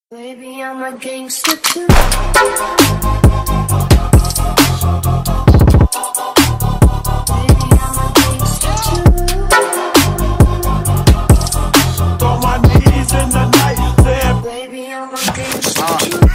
Baby, I'm a gangster too. Baby, I'm a gangster too. On my knees in the night, saying, Baby, I'm a gangster too.